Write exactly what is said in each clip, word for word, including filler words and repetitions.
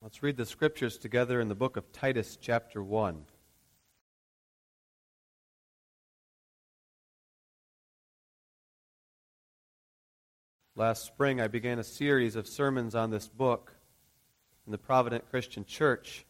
Let's read the scriptures together in the book of Titus, chapter one. Last spring, I began a series of sermons on this book in the Provident Christian Church.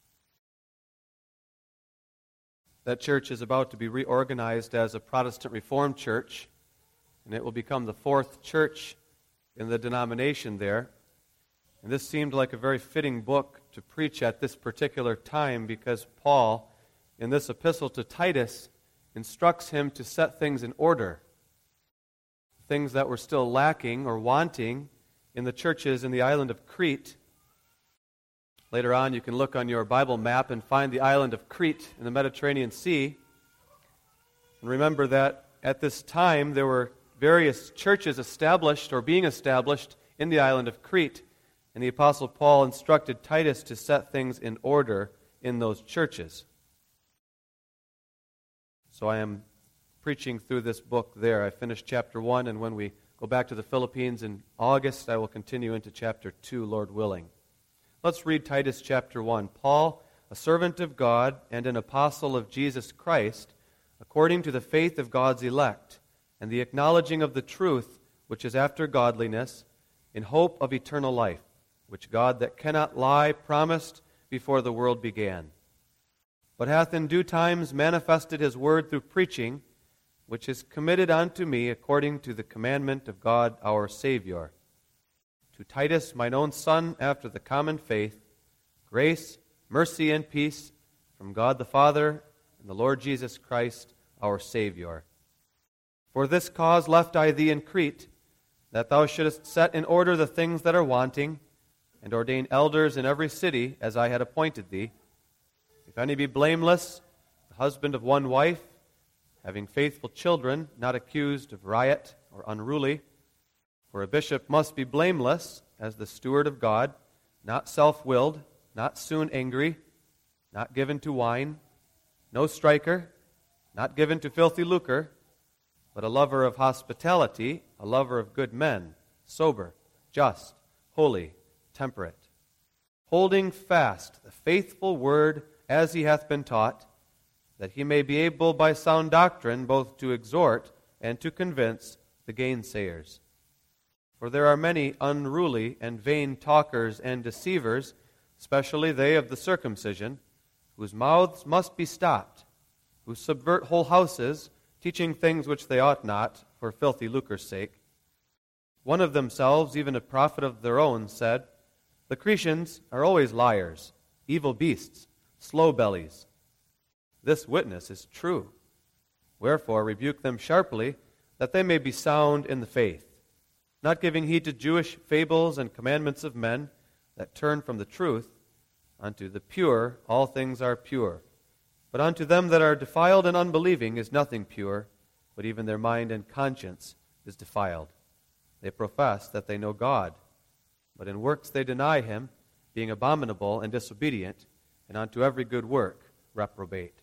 That church is about to be reorganized as a Protestant Reformed church, and it will become the fourth church in the denomination there. And this seemed like a very fitting book to preach at this particular time because Paul, in this epistle to Titus, instructs him to set things in order. Things that were still lacking or wanting in the churches in the island of Crete. Later on, you can look on your Bible map and find the island of Crete in the Mediterranean Sea. And remember that at this time there were various churches established or being established in the island of Crete. And the Apostle Paul instructed Titus to set things in order in those churches. So I am preaching through this book there. I finished chapter one, and when we go back to the Philippines in August, I will continue into chapter two, Lord willing. Let's read Titus chapter one. Paul, a servant of God and an apostle of Jesus Christ, according to the faith of God's elect, and the acknowledging of the truth which is after godliness, in hope of eternal life, which God that cannot lie promised before the world began, but hath in due times manifested his word through preaching, which is committed unto me according to the commandment of God our Savior. To Titus, mine own son, after the common faith, grace, mercy, and peace from God the Father and the Lord Jesus Christ our Savior. For this cause left I thee in Crete, that thou shouldest set in order the things that are wanting, and ordain elders in every city, as I had appointed thee. If any be blameless, the husband of one wife, having faithful children, not accused of riot or unruly. For a bishop must be blameless, as the steward of God, not self-willed, not soon angry, not given to wine, no striker, not given to filthy lucre, but a lover of hospitality, a lover of good men, sober, just, holy, temperate, holding fast the faithful word as he hath been taught, that he may be able by sound doctrine both to exhort and to convince the gainsayers. For there are many unruly and vain talkers and deceivers, especially they of the circumcision, whose mouths must be stopped, who subvert whole houses, teaching things which they ought not, for filthy lucre's sake. One of themselves, even a prophet of their own, said, The Cretians are always liars, evil beasts, slow bellies. This witness is true. Wherefore rebuke them sharply, that they may be sound in the faith, not giving heed to Jewish fables and commandments of men that turn from the truth. Unto the pure all things are pure, but unto them that are defiled and unbelieving is nothing pure, but even their mind and conscience is defiled. They profess that they know God, but in works they deny him, being abominable and disobedient, and unto every good work reprobate.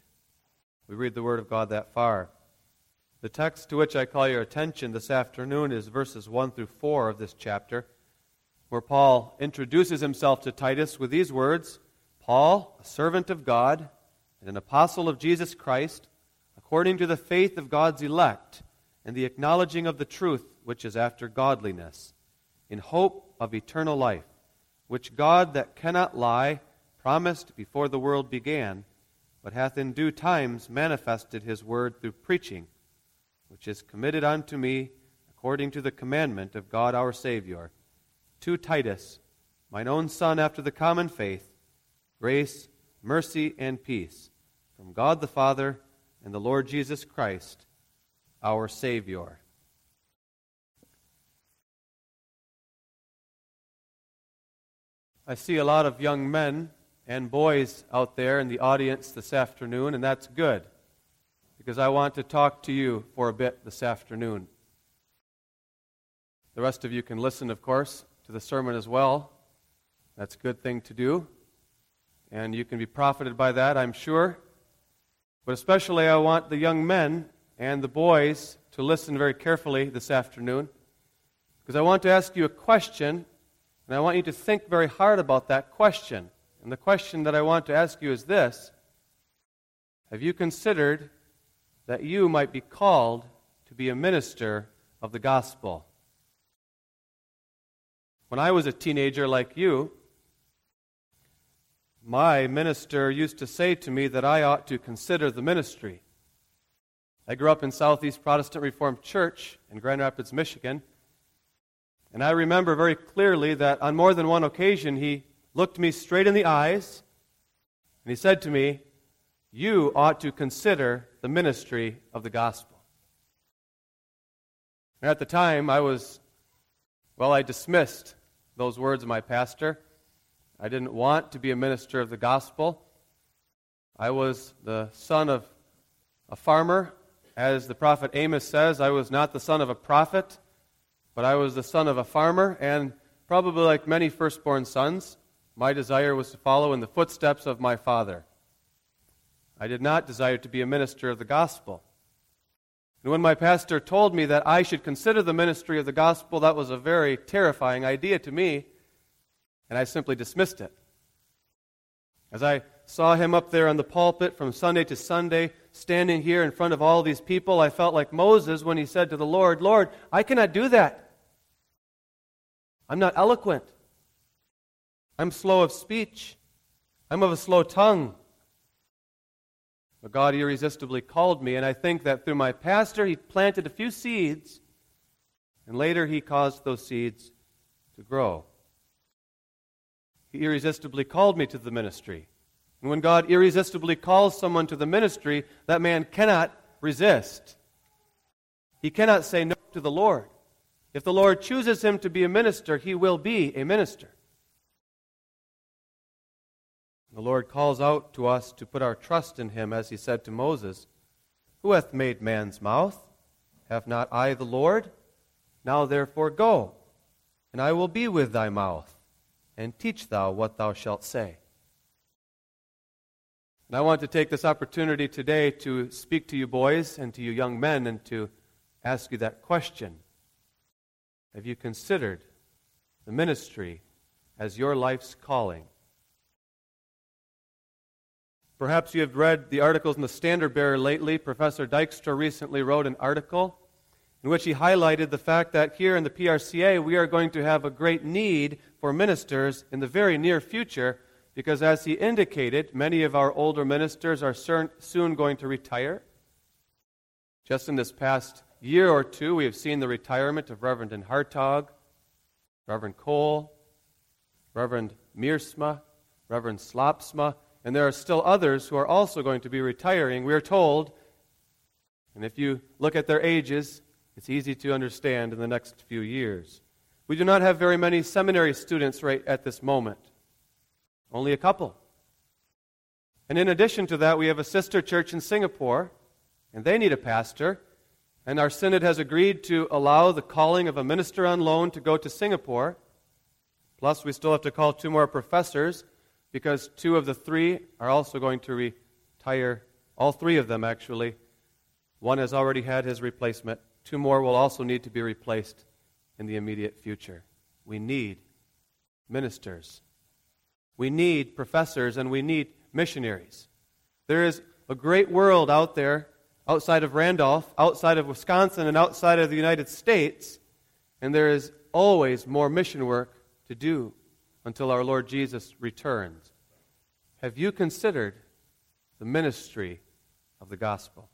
We read the Word of God that far. The text to which I call your attention this afternoon is verses one through four of this chapter, where Paul introduces himself to Titus with these words, Paul, a servant of God and an apostle of Jesus Christ, according to the faith of God's elect and the acknowledging of the truth which is after godliness, in hope of eternal life, which God that cannot lie promised before the world began, but hath in due times manifested his word through preaching, which is committed unto me according to the commandment of God our Savior. To Titus, mine own son after the common faith, grace, mercy, and peace from God the Father and the Lord Jesus Christ, our Savior. I see a lot of young men and boys out there in the audience this afternoon, and that's good, because I want to talk to you for a bit this afternoon. The rest of you can listen, of course, to the sermon as well. That's a good thing to do, and you can be profited by that, I'm sure. But especially I want the young men and the boys to listen very carefully this afternoon, because I want to ask you a question, And I want you to think very hard about that question. And the question that I want to ask you is this: have you considered that you might be called to be a minister of the gospel? When I was a teenager like you, my minister used to say to me that I ought to consider the ministry. I grew up in Southeast Protestant Reformed Church in Grand Rapids, Michigan, and I remember very clearly that on more than one occasion he looked me straight in the eyes and he said to me, "You ought to consider the ministry of the gospel." And at the time I was, well, I dismissed those words of my pastor. I didn't want to be a minister of the gospel. I was the son of a farmer. As the prophet Amos says, I was not the son of a prophet, but I was the son of a farmer, and probably like many firstborn sons, my desire was to follow in the footsteps of my father. I did not desire to be a minister of the gospel. And when my pastor told me that I should consider the ministry of the gospel, that was a very terrifying idea to me, and I simply dismissed it. As I saw him up there on the pulpit from Sunday to Sunday, standing here in front of all these people, I felt like Moses when he said to the Lord, "Lord, I cannot do that. I'm not eloquent. I'm slow of speech. I'm of a slow tongue." But God irresistibly called me, and I think that through my pastor, he planted a few seeds, and later he caused those seeds to grow. He irresistibly called me to the ministry. And when God irresistibly calls someone to the ministry, that man cannot resist. He cannot say no to the Lord. If the Lord chooses him to be a minister, he will be a minister. The Lord calls out to us to put our trust in him, as he said to Moses, "Who hath made man's mouth? Have not I the Lord? Now therefore go, and I will be with thy mouth, and teach thou what thou shalt say." And I want to take this opportunity today to speak to you boys and to you young men and to ask you that question. Have you considered the ministry as your life's calling? Perhaps you have read the articles in the Standard Bearer lately. Professor Dykstra recently wrote an article in which he highlighted the fact that here in the P R C A we are going to have a great need for ministers in the very near future, because as he indicated, many of our older ministers are soon going to retire. Just in this past year or two, we have seen the retirement of Reverend Hartog, Reverend Cole, Reverend Meersma, Reverend Slopsma, and there are still others who are also going to be retiring, we are told. And if you look at their ages, it's easy to understand in the next few years. We do not have very many seminary students right at this moment. Only a couple. And in addition to that, we have a sister church in Singapore, and they need a pastor. And our synod has agreed to allow the calling of a minister on loan to go to Singapore. Plus, we still have to call two more professors, because two of the three are also going to retire. All three of them, actually. One has already had his replacement. Two more will also need to be replaced in the immediate future. We need ministers. We need professors, and we need missionaries. There is a great world out there, outside of Randolph, outside of Wisconsin, and outside of the United States, and there is always more mission work to do until our Lord Jesus returns. Have you considered the ministry of the gospel?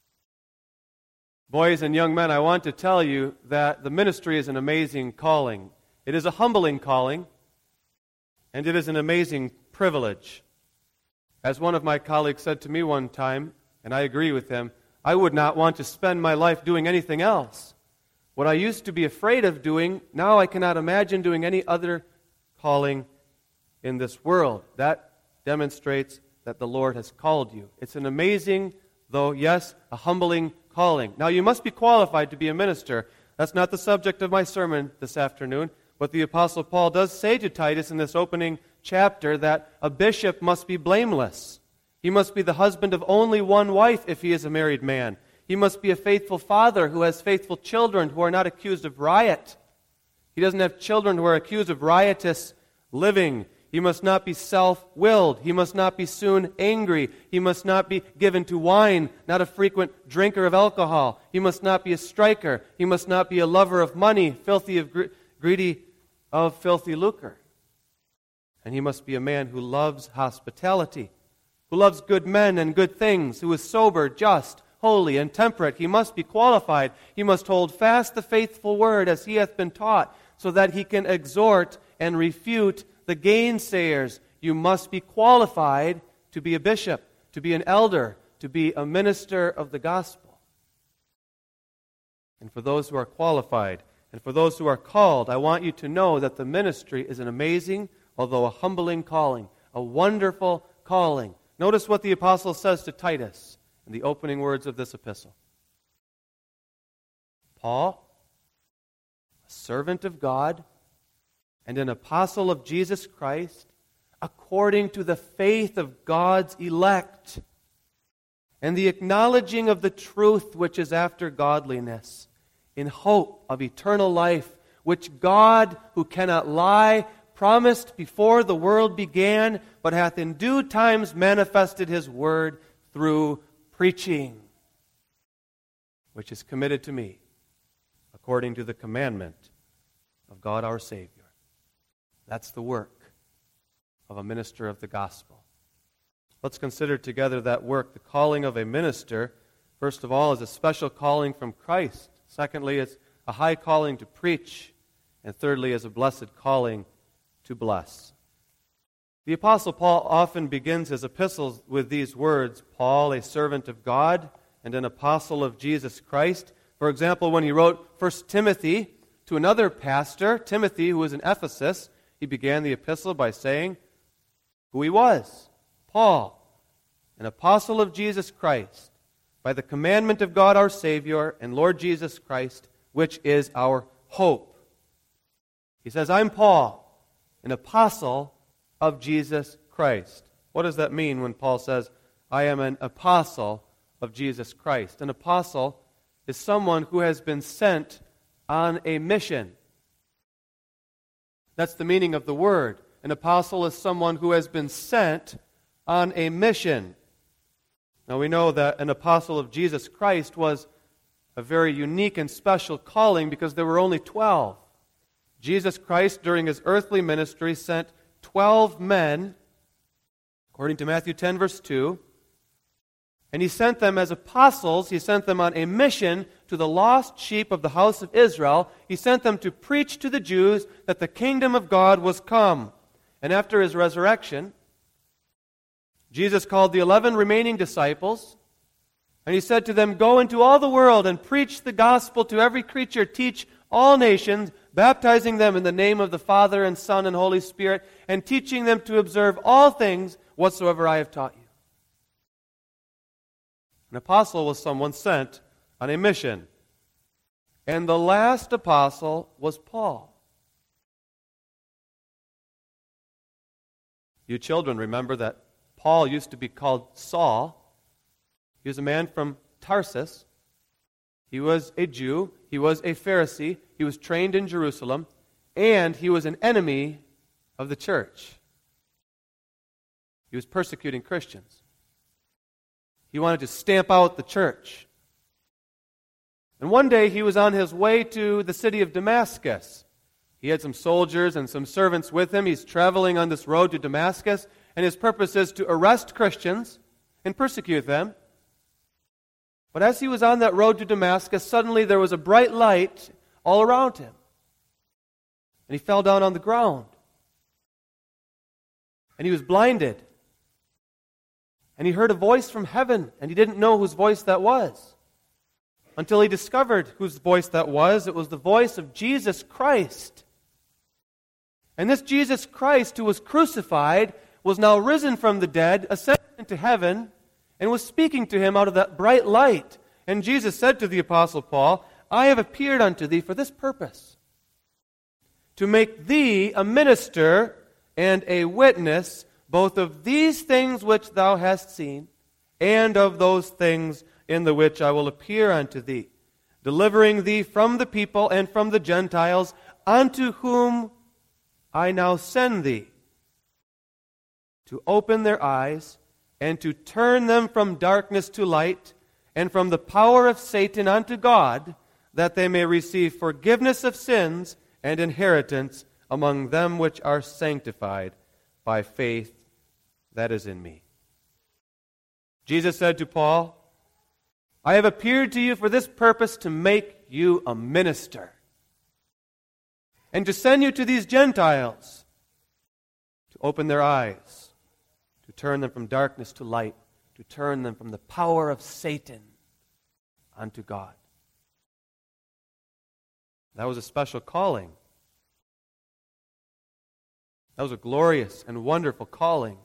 Boys and young men, I want to tell you that the ministry is an amazing calling. It is a humbling calling, and it is an amazing privilege. As one of my colleagues said to me one time, and I agree with him, I would not want to spend my life doing anything else. What I used to be afraid of doing, now I cannot imagine doing any other calling in this world. That demonstrates that the Lord has called you. It's an amazing, though, yes, a humbling calling. Now, you must be qualified to be a minister. That's not the subject of my sermon this afternoon, but the Apostle Paul does say to Titus in this opening chapter that a bishop must be blameless. He must be the husband of only one wife if he is a married man. He must be a faithful father who has faithful children who are not accused of riot. He doesn't have children who are accused of riotous living. He must not be self-willed. He must not be soon angry. He must not be given to wine, not a frequent drinker of alcohol. He must not be a striker. He must not be a lover of money, filthy of gre- greedy of filthy lucre. And he must be a man who loves hospitality, who loves good men and good things, who is sober, just, holy, and temperate. He must be qualified. He must hold fast the faithful word as he hath been taught, so that he can exhort and refute the gainsayers. You must be qualified to be a bishop, to be an elder, to be a minister of the gospel. And for those who are qualified, and for those who are called, I want you to know that the ministry is an amazing, although a humbling calling, a wonderful calling. Notice what the apostle says to Titus in the opening words of this epistle. Paul, a servant of God, and an apostle of Jesus Christ, according to the faith of God's elect, and the acknowledging of the truth which is after godliness, in hope of eternal life, which God, who cannot lie, promised before the world began, but hath in due times manifested his word through preaching, which is committed to me, according to the commandment of God our Savior. That's the work of a minister of the gospel. Let's consider together that work. The calling of a minister, first of all, is a special calling from Christ. Secondly, it's a high calling to preach. And thirdly, is a blessed calling to bless. The Apostle Paul often begins his epistles with these words, Paul, a servant of God and an apostle of Jesus Christ. For example, when he wrote First Timothy to another pastor, Timothy, who was in Ephesus, he began the epistle by saying who he was. Paul, an apostle of Jesus Christ, by the commandment of God our Savior and Lord Jesus Christ, which is our hope. He says, I'm Paul, an apostle of Jesus Christ. What does that mean when Paul says, I am an apostle of Jesus Christ? An apostle is someone who has been sent on a mission. That's the meaning of the word. An apostle is someone who has been sent on a mission. Now we know that an apostle of Jesus Christ was a very unique and special calling because there were only twelve. Jesus Christ, during his earthly ministry, sent twelve men, according to Matthew ten, verse two, and he sent them as apostles. He sent them on a mission to the lost sheep of the house of Israel. He sent them to preach to the Jews that the kingdom of God was come. And after his resurrection, Jesus called the eleven remaining disciples, and he said to them, go into all the world and preach the gospel to every creature, teach all nations, baptizing them in the name of the Father and Son and Holy Spirit, and teaching them to observe all things whatsoever I have taught you. An apostle was someone sent on a mission. And the last apostle was Paul. You children remember that Paul used to be called Saul. He was a man from Tarsus. He was a Jew. He was a Pharisee. He was trained in Jerusalem. And he was an enemy of the church. He was persecuting Christians. He wanted to stamp out the church. And one day he was on his way to the city of Damascus. He had some soldiers and some servants with him. He's traveling on this road to Damascus, and his purpose is to arrest Christians and persecute them. But as he was on that road to Damascus, suddenly there was a bright light all around him. And he fell down on the ground. And he was blinded. And he heard a voice from heaven, and he didn't know whose voice that was. Until he discovered whose voice that was. It was the voice of Jesus Christ. And this Jesus Christ, who was crucified, was now risen from the dead, ascended into heaven, and was speaking to him out of that bright light. And Jesus said to the Apostle Paul, I have appeared unto thee for this purpose, to make thee a minister and a witness both of these things which thou hast seen, and of those things in the which I will appear unto thee, delivering thee from the people and from the Gentiles unto whom I now send thee, to open their eyes, and to turn them from darkness to light, and from the power of Satan unto God, that they may receive forgiveness of sins and inheritance among them which are sanctified by faith that is in me. Jesus said to Paul, I have appeared to you for this purpose, to make you a minister, and to send you to these Gentiles, to open their eyes, to turn them from darkness to light, to turn them from the power of Satan unto God. That was a special calling. That was a glorious and wonderful calling.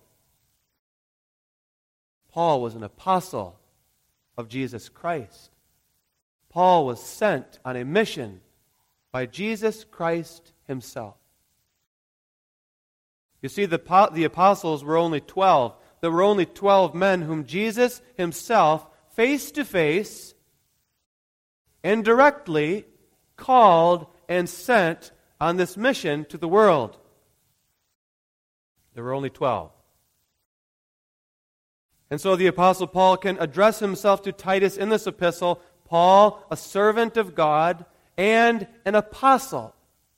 Paul was an apostle of Jesus Christ. Paul was sent on a mission by Jesus Christ himself. You see, the, the apostles were only twelve. There were only twelve men whom Jesus himself, face to face and directly, called and sent on this mission to the world. There were only twelve. And so the Apostle Paul can address himself to Titus in this epistle, Paul, a servant of God and an apostle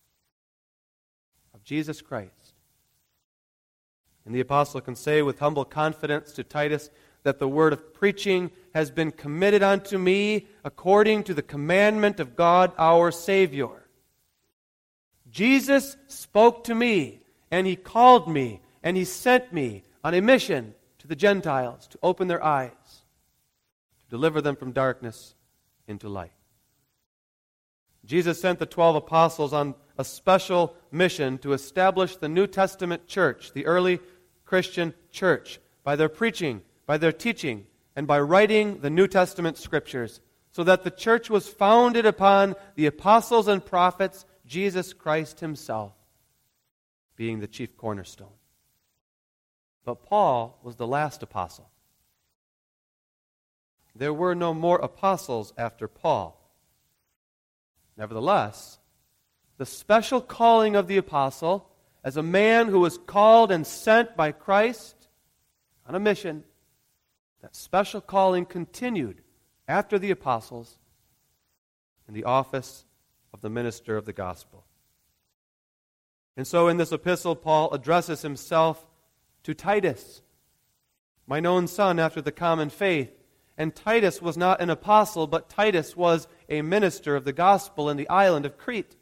of Jesus Christ. And the apostle can say with humble confidence to Titus that the word of preaching has been committed unto me according to the commandment of God our Savior. Jesus spoke to me, and He called me, and He sent me on a mission to the Gentiles to open their eyes, to deliver them from darkness into light. Jesus sent the twelve apostles on a special mission to establish the New Testament church, the early Christian church, by their preaching, by their teaching, and by writing the New Testament scriptures, so that the church was founded upon the apostles and prophets, Jesus Christ Himself being the chief cornerstone. But Paul was the last apostle. There were no more apostles after Paul. Nevertheless, the special calling of the apostle as a man who was called and sent by Christ on a mission, that special calling continued after the apostles in the office of the minister of the gospel. And so in this epistle, Paul addresses himself to Titus, mine own son after the common faith. And Titus was not an apostle, but Titus was a minister of the gospel in the island of Crete.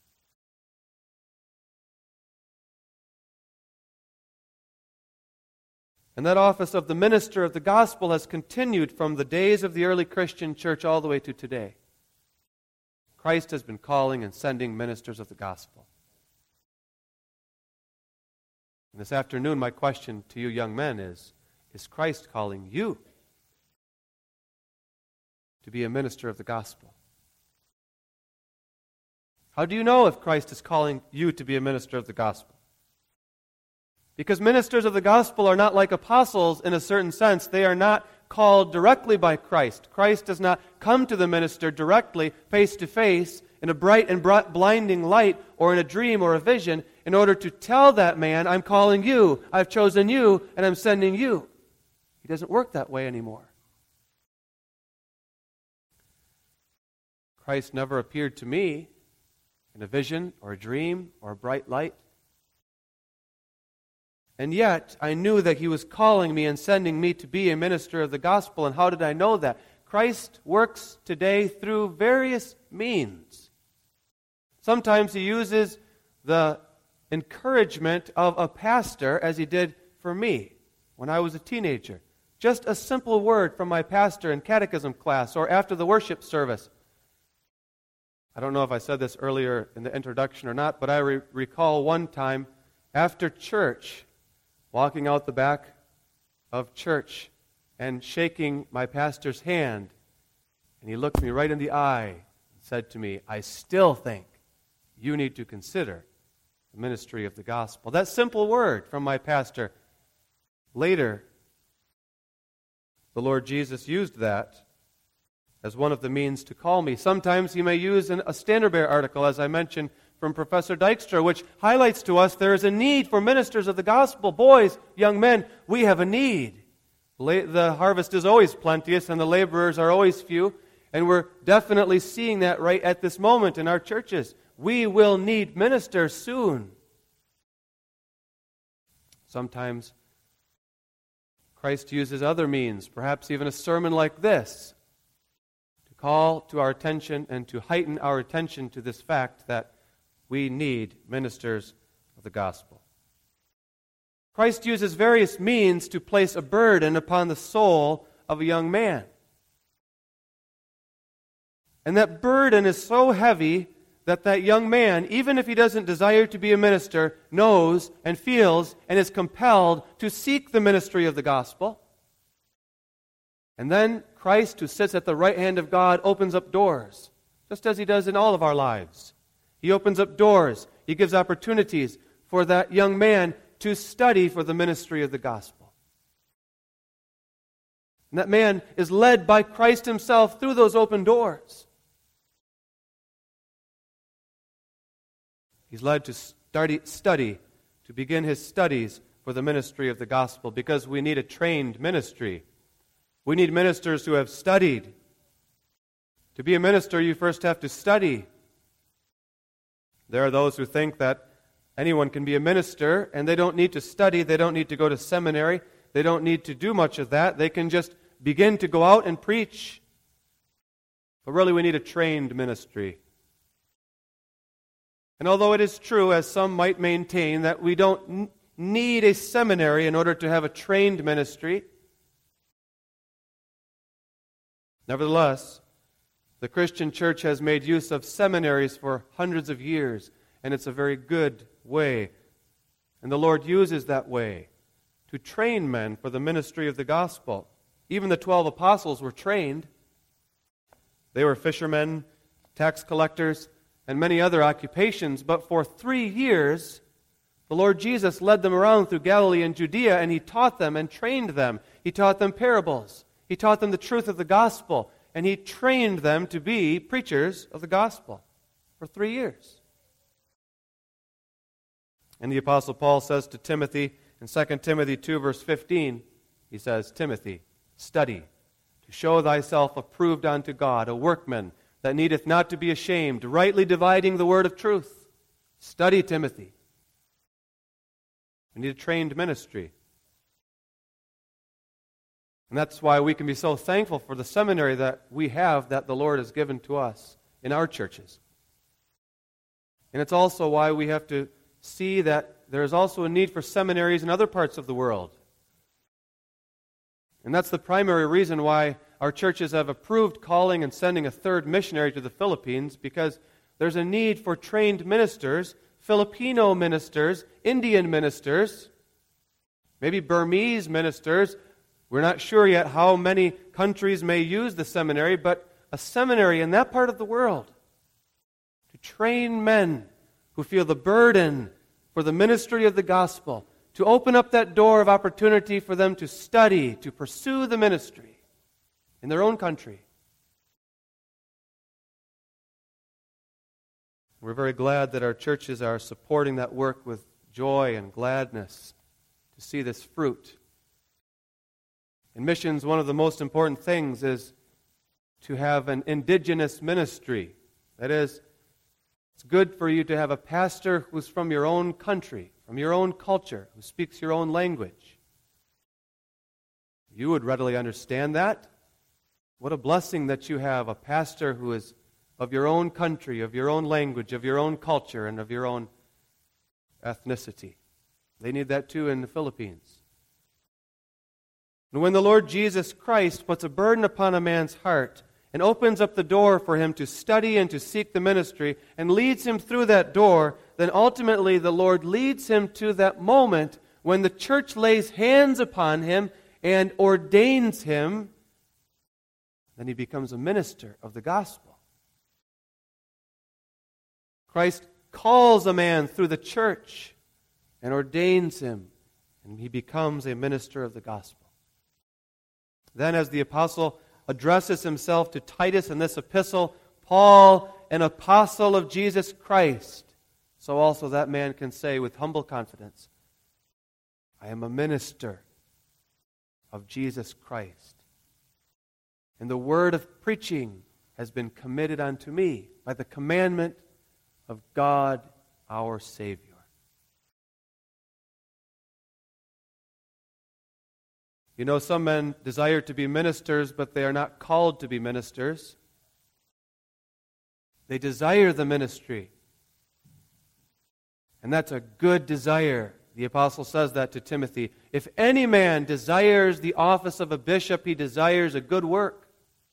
And that office of the minister of the gospel has continued from the days of the early Christian church all the way to today. Christ has been calling and sending ministers of the gospel. And this afternoon, my question to you young men is, is Christ calling you to be a minister of the gospel? How do you know if Christ is calling you to be a minister of the gospel? Because ministers of the gospel are not like apostles in a certain sense. They are not called directly by Christ. Christ does not come to the minister directly, face to face, in a bright and blinding light, or in a dream or a vision, in order to tell that man, I'm calling you, I've chosen you, and I'm sending you. He doesn't work that way anymore. Christ never appeared to me in a vision or a dream or a bright light. And yet, I knew that He was calling me and sending me to be a minister of the gospel. And how did I know that? Christ works today through various means. Sometimes He uses the encouragement of a pastor, as He did for me when I was a teenager. Just a simple word from my pastor in catechism class or after the worship service. I don't know if I said this earlier in the introduction or not, but I re- recall one time after church, walking out the back of church and shaking my pastor's hand, and he looked me right in the eye and said to me, I still think you need to consider the ministry of the gospel. That simple word from my pastor. Later, the Lord Jesus used that as one of the means to call me. Sometimes He may use an, a Standard Bearer article, as I mentioned from Professor Dykstra, which highlights to us there is a need for ministers of the gospel. Boys, young men, we have a need. The harvest is always plenteous and the laborers are always few, and we're definitely seeing that right at this moment in our churches. We will need ministers soon. Sometimes Christ uses other means, perhaps even a sermon like this, to call to our attention and to heighten our attention to this fact that we need ministers of the gospel. Christ uses various means to place a burden upon the soul of a young man. And that burden is so heavy that that young man, even if he doesn't desire to be a minister, knows and feels and is compelled to seek the ministry of the gospel. And then Christ, who sits at the right hand of God, opens up doors, just as He does in all of our lives. He opens up doors. He gives opportunities for that young man to study for the ministry of the gospel. And that man is led by Christ Himself through those open doors. He's led to study, study, to begin his studies for the ministry of the gospel, because we need a trained ministry. We need ministers who have studied. To be a minister, you first have to study. There are those who think that anyone can be a minister, and they don't need to study, they don't need to go to seminary, they don't need to do much of that. They can just begin to go out and preach. But really, we need a trained ministry. And although it is true, as some might maintain, that we don't n- need a seminary in order to have a trained ministry, nevertheless, the Christian church has made use of seminaries for hundreds of years, and it's a very good way. And the Lord uses that way to train men for the ministry of the gospel. Even the twelve apostles were trained. They were fishermen, tax collectors, and many other occupations, but for three years, the Lord Jesus led them around through Galilee and Judea, and He taught them and trained them. He taught them parables. He taught them the truth of the gospel, and He trained them to be preachers of the gospel for three years. And the Apostle Paul says to Timothy in Second Timothy two, verse fifteen, he says, Timothy, study to show thyself approved unto God, a workman that needeth not to be ashamed, rightly dividing the word of truth. Study, Timothy. We need a trained ministry. And that's why we can be so thankful for the seminary that we have, that the Lord has given to us in our churches. And it's also why we have to see that there is also a need for seminaries in other parts of the world. And that's the primary reason why our churches have approved calling and sending a third missionary to the Philippines, because there's a need for trained ministers, Filipino ministers, Indian ministers, maybe Burmese ministers. We're not sure yet how many countries may use the seminary, but a seminary in that part of the world to train men who feel the burden for the ministry of the gospel, to open up that door of opportunity for them to study, to pursue the ministry in their own country. We're very glad that our churches are supporting that work with joy and gladness to see this fruit. In missions, one of the most important things is to have an indigenous ministry. That is, it's good for you to have a pastor who's from your own country, from your own culture, who speaks your own language. You would readily understand that. What a blessing that you have a pastor who is of your own country, of your own language, of your own culture, and of your own ethnicity. They need that too in the Philippines. And when the Lord Jesus Christ puts a burden upon a man's heart and opens up the door for him to study and to seek the ministry and leads him through that door, then ultimately the Lord leads him to that moment when the church lays hands upon him and ordains him. Then he becomes a minister of the gospel. Christ calls a man through the church and ordains him, and he becomes a minister of the gospel. Then, as the apostle addresses himself to Titus in this epistle, Paul, an apostle of Jesus Christ, so also that man can say with humble confidence, I am a minister of Jesus Christ. And the word of preaching has been committed unto me by the commandment of God our Savior. You know, some men desire to be ministers, but they are not called to be ministers. They desire the ministry. And that's a good desire. The apostle says that to Timothy. If any man desires the office of a bishop, he desires a good work.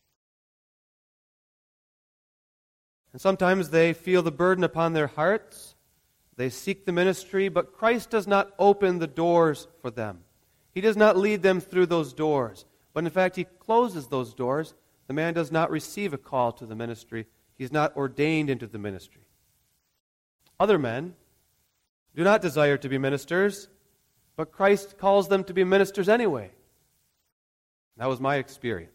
And sometimes they feel the burden upon their hearts. They seek the ministry, but Christ does not open the doors for them. He does not lead them through those doors. But in fact, He closes those doors. The man does not receive a call to the ministry. He's not ordained into the ministry. Other men do not desire to be ministers, but Christ calls them to be ministers anyway. That was my experience.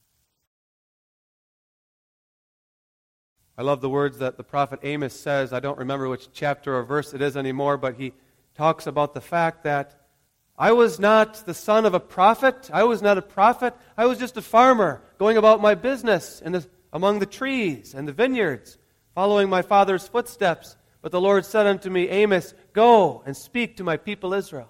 I love the words that the prophet Amos says. I don't remember which chapter or verse it is anymore, but he talks about the fact that I was not the son of a prophet. I was not a prophet. I was just a farmer going about my business in the, among the trees and the vineyards, following my father's footsteps. But the Lord said unto me, Amos, go and speak to my people Israel.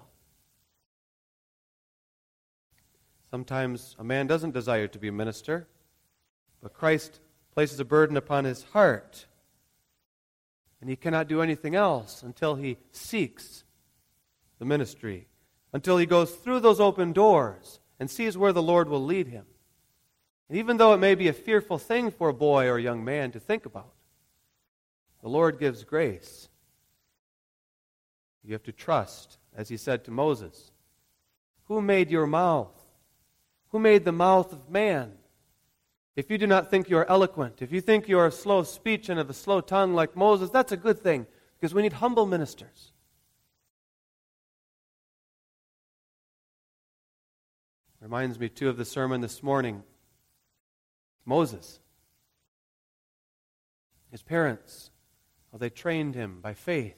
Sometimes a man doesn't desire to be a minister, but Christ places a burden upon his heart, and he cannot do anything else until he seeks the ministry, until he goes through those open doors and sees where the Lord will lead him. And even though it may be a fearful thing for a boy or a young man to think about, the Lord gives grace. You have to trust, as He said to Moses, who made your mouth? Who made the mouth of man? If you do not think you are eloquent, if you think you are slow of speech and of a slow tongue like Moses, that's a good thing, because we need humble ministers. Reminds me, too, of the sermon this morning. Moses. His parents, how they trained him by faith.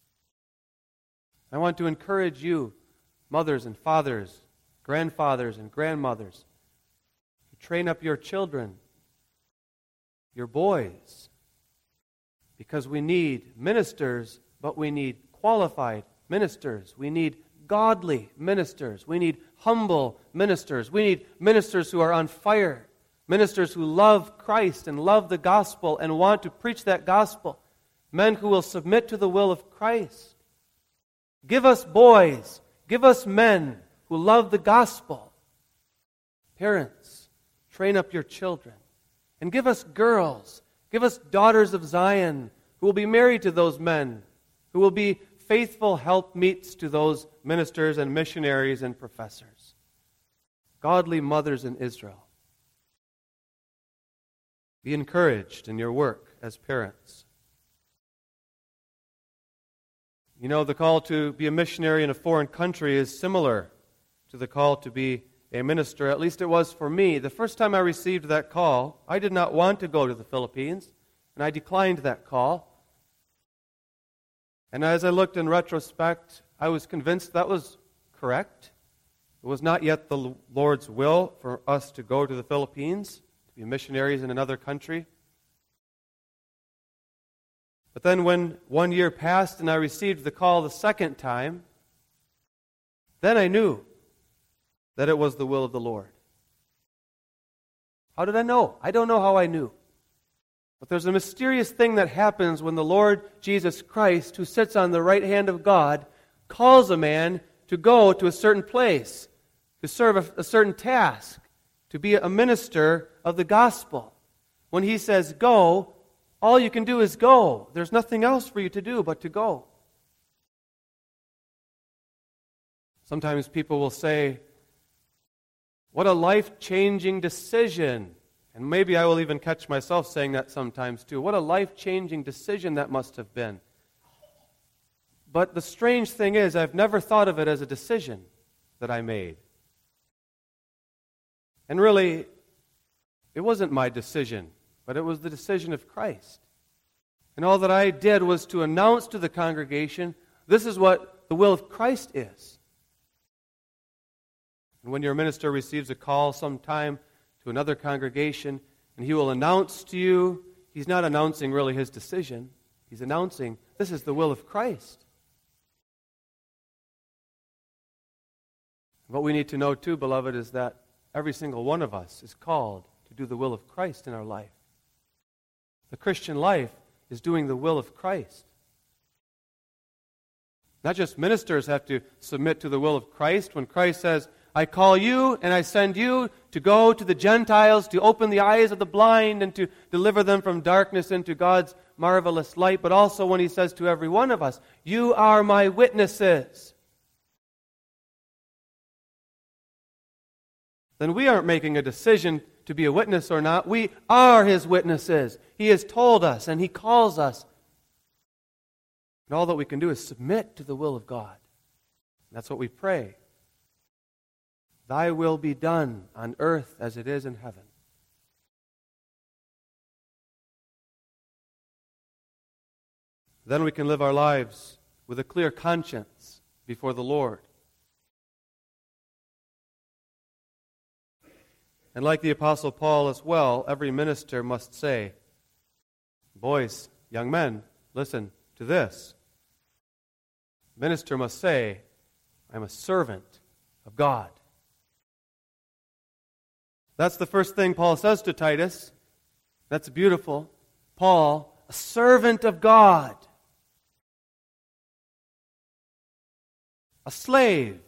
I want to encourage you, mothers and fathers, grandfathers and grandmothers, to train up your children, your boys, because we need ministers, but we need qualified ministers. We need godly ministers. We need humble ministers. We need ministers who are on fire, ministers who love Christ and love the gospel and want to preach that gospel, men who will submit to the will of Christ. Give us boys, give us men who love the gospel. Parents, train up your children. And give us girls, give us daughters of Zion who will be married to those men, who will be faithful helpmeets to those ministers and missionaries and professors. Godly mothers in Israel. Be encouraged in your work as parents. You know, the call to be a missionary in a foreign country is similar to the call to be a minister. At least it was for me. The first time I received that call, I did not want to go to the Philippines, and I declined that call. And as I looked in retrospect, I was convinced that was correct. It was not yet the Lord's will for us to go to the Philippines, to be missionaries in another country. But then when one year passed and I received the call the second time, then I knew that it was the will of the Lord. How did I know? I don't know how I knew. But there's a mysterious thing that happens when the Lord Jesus Christ, who sits on the right hand of God, calls a man to go to a certain place, to serve a, a certain task, to be a minister of the gospel. When He says go, all you can do is go. There's nothing else for you to do but to go. Sometimes people will say, what a life-changing decision. And maybe I will even catch myself saying that sometimes too. What a life-changing decision that must have been. But the strange thing is, I've never thought of it as a decision that I made. And really, it wasn't my decision, but it was the decision of Christ. And all that I did was to announce to the congregation, this is what the will of Christ is. And when your minister receives a call sometime to another congregation, and he will announce to you, he's not announcing really his decision. He's announcing, this is the will of Christ. What we need to know too, beloved, is that every single one of us is called to do the will of Christ in our life. The Christian life is doing the will of Christ. Not just ministers have to submit to the will of Christ. When Christ says, I call you and I send you to go to the Gentiles, to open the eyes of the blind and to deliver them from darkness into God's marvelous light, but also when he says to every one of us, you are my witnesses. Then we aren't making a decision to be a witness or not. We are his witnesses. He has told us and he calls us. And all that we can do is submit to the will of God. That's what we pray. Thy will be done on earth as it is in heaven. Then we can live our lives with a clear conscience before the Lord. And like the Apostle Paul as well, every minister must say, boys, young men, listen to this. Minister must say, I'm a servant of God. That's the first thing Paul says to Titus. That's beautiful. Paul, a servant of God. A slave.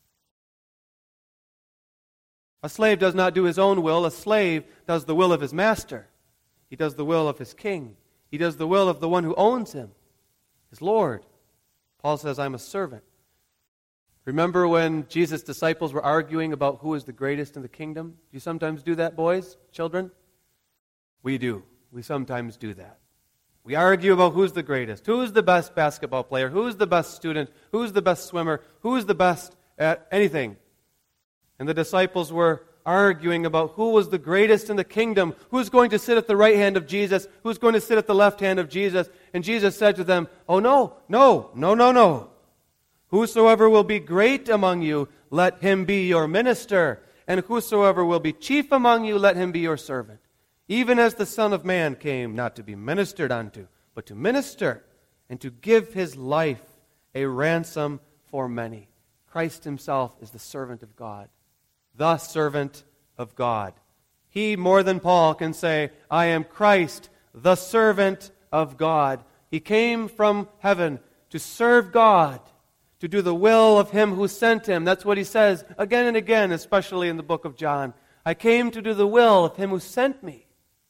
A slave does not do his own will. A slave does the will of his master. He does the will of his king. He does the will of the one who owns him, his Lord. Paul says, I'm a servant. Remember when Jesus' disciples were arguing about who is the greatest in the kingdom? Do you sometimes do that, boys, children? We do. We sometimes do that. We argue about who's the greatest, who's the best basketball player, who's the best student, who's the best swimmer, who's the best at anything. And the disciples were arguing about who was the greatest in the kingdom, who's going to sit at the right hand of Jesus, who's going to sit at the left hand of Jesus. And Jesus said to them, oh no, no, no, no, no. Whosoever will be great among you, let him be your minister. And whosoever will be chief among you, let him be your servant. Even as the Son of Man came not to be ministered unto, but to minister, and to give his life a ransom for many. Christ himself is the servant of God. The servant of God. He, more than Paul, can say, I am Christ, the servant of God. He came from heaven to serve God, to do the will of him who sent him. That's what he says again and again, especially in the book of John. I came to do the will of him who sent me.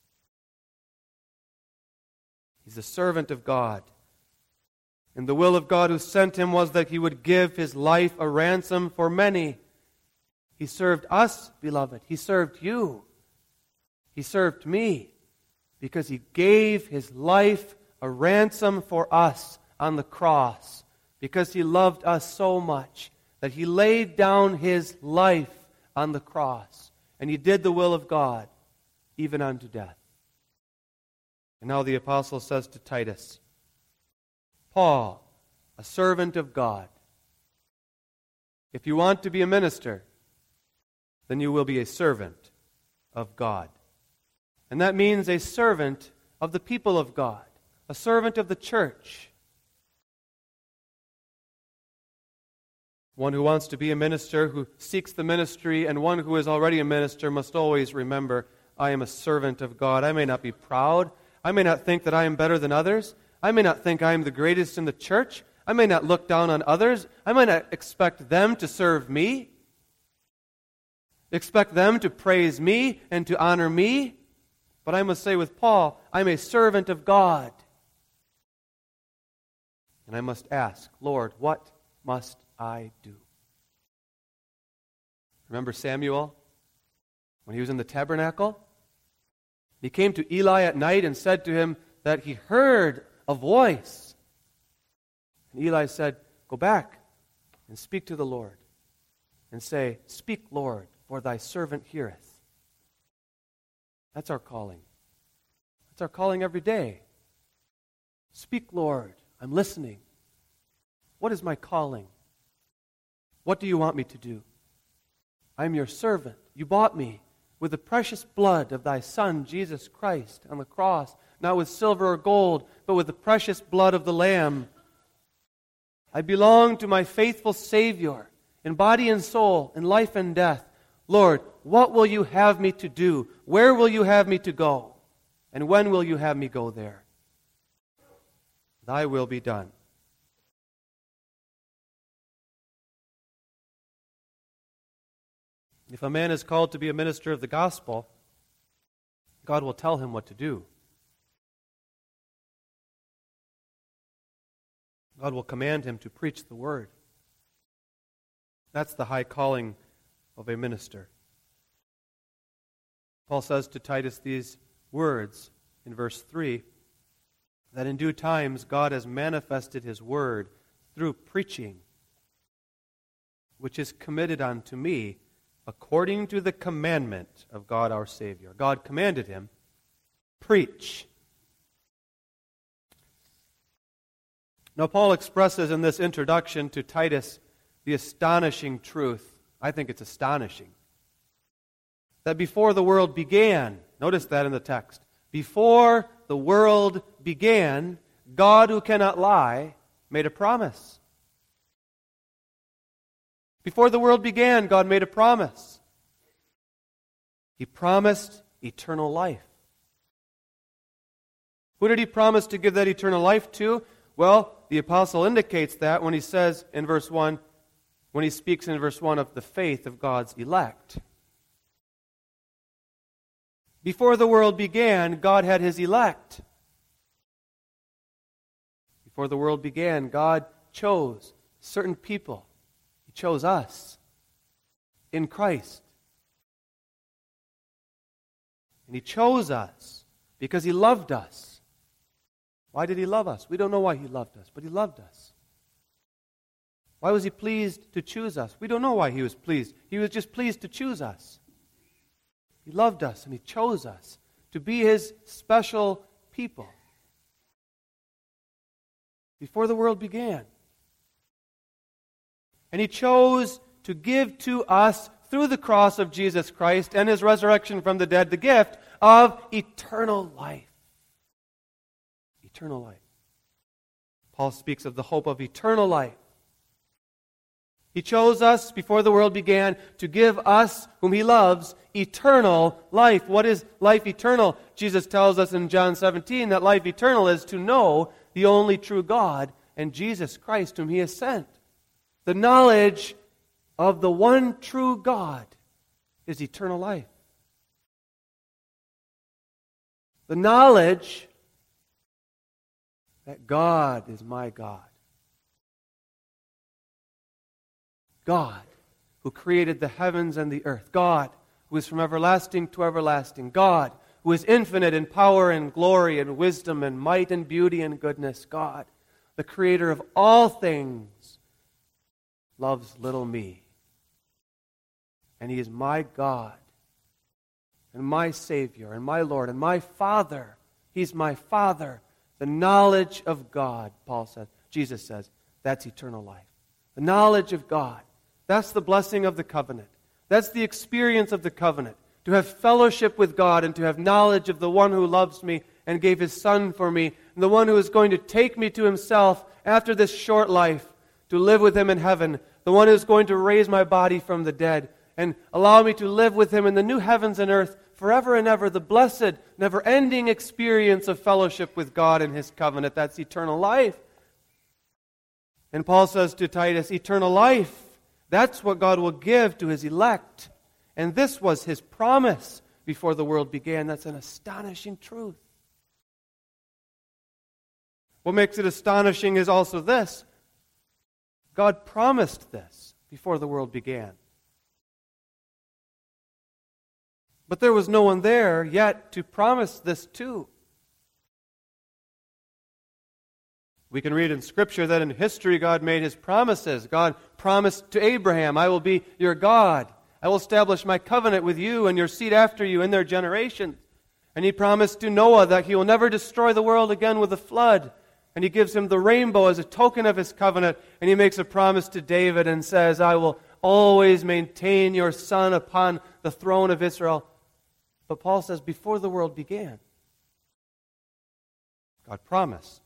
He's the servant of God. And the will of God who sent him was that he would give his life a ransom for many. He served us, beloved. He served you. He served me because he gave his life a ransom for us on the cross, because he loved us so much that he laid down his life on the cross, and he did the will of God even unto death. And now the apostle says to Titus, Paul, a servant of God. If you want to be a minister, then you will be a servant of God. And that means a servant of the people of God, a servant of the church. One who wants to be a minister, who seeks the ministry, and one who is already a minister must always remember, I am a servant of God. I may not be proud. I may not think that I am better than others. I may not think I am the greatest in the church. I may not look down on others. I may not expect them to serve me. Expect them to praise me and to honor me. But I must say with Paul, I'm a servant of God. And I must ask, Lord, what must I do? Remember Samuel? When he was in the tabernacle? He came to Eli at night and said to him that he heard a voice. And Eli said, go back and speak to the Lord. And say, speak, Lord, for thy servant heareth. That's our calling. That's our calling every day. Speak, Lord. I'm listening. What is my calling? What do you want me to do? I am your servant. You bought me with the precious blood of thy Son, Jesus Christ, on the cross, not with silver or gold, but with the precious blood of the Lamb. I belong to my faithful Savior, in body and soul, in life and death. Lord, what will you have me to do? Where will you have me to go? And when will you have me go there? Thy will be done. If a man is called to be a minister of the gospel, God will tell him what to do. God will command him to preach the word. That's the high calling of a minister. Paul says to Titus these words in verse three, that in due times God has manifested His word through preaching, which is committed unto me according to the commandment of God our Savior. God commanded him, preach. Now Paul expresses in this introduction to Titus the astonishing truth, I think it's astonishing, that before the world began, notice that in the text, before the world began, God who cannot lie made a promise. Before the world began, God made a promise. He promised eternal life. Who did He promise to give that eternal life to? Well, the apostle indicates that when he says in verse one, when he speaks in verse one of the faith of God's elect. Before the world began, God had His elect. Before the world began, God chose certain people. He chose us in Christ. And He chose us because He loved us. Why did He love us? We don't know why He loved us, but He loved us. Why was He pleased to choose us? We don't know why He was pleased. He was just pleased to choose us. He loved us and He chose us to be His special people before the world began. And He chose to give to us through the cross of Jesus Christ and His resurrection from the dead the gift of eternal life. Eternal life. Paul speaks of the hope of eternal life. He chose us before the world began to give us, whom He loves, eternal life. What is life eternal? Jesus tells us in John seventeen that life eternal is to know the only true God and Jesus Christ whom He has sent. The knowledge of the one true God is eternal life. The knowledge that God is my God. God, who created the heavens and the earth. God, who is from everlasting to everlasting. God, who is infinite in power and glory and wisdom and might and beauty and goodness. God, the creator of all things, loves little me. And He is my God and my Savior and my Lord and my Father. He's my Father. The knowledge of God, Paul says, Jesus says, that's eternal life. The knowledge of God. That's the blessing of the covenant. That's the experience of the covenant. To have fellowship with God and to have knowledge of the one who loves me and gave His Son for me, and the one who is going to take me to Himself after this short life to live with Him in heaven, the one who is going to raise my body from the dead and allow me to live with Him in the new heavens and earth forever and ever, the blessed, never-ending experience of fellowship with God and His covenant. That's eternal life. And Paul says to Titus, eternal life, that's what God will give to His elect. And this was His promise before the world began. That's an astonishing truth. What makes it astonishing is also this. God promised this before the world began. But there was no one there yet to promise this to. We can read in Scripture that in history God made His promises. God promised to Abraham, I will be your God. I will establish my covenant with you and your seed after you in their generations. And He promised to Noah that he will never destroy the world again with a flood. and he gives him the rainbow as a token of his covenant, and he makes a promise to David and says, I will always maintain your son upon the throne of Israel. But Paul says, before the world began, God promised.